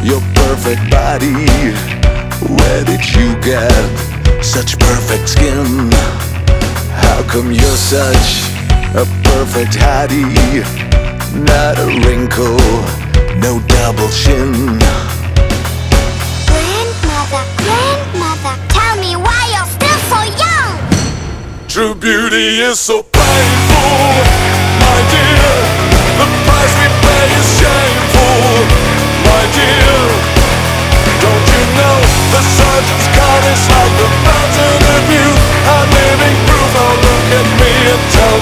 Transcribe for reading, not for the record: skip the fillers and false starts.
your perfect body. Where did you get such perfect skin? How come you're such a perfect hottie? Not a wrinkle, no double chin. Grandmother, tell me why you're still so young. True beauty is so painful, my dear. The price we pay is shameful, my dear. Don't you know the surgeon's cut is like the fountain of youth? I'm living proof. Oh, look at me and tell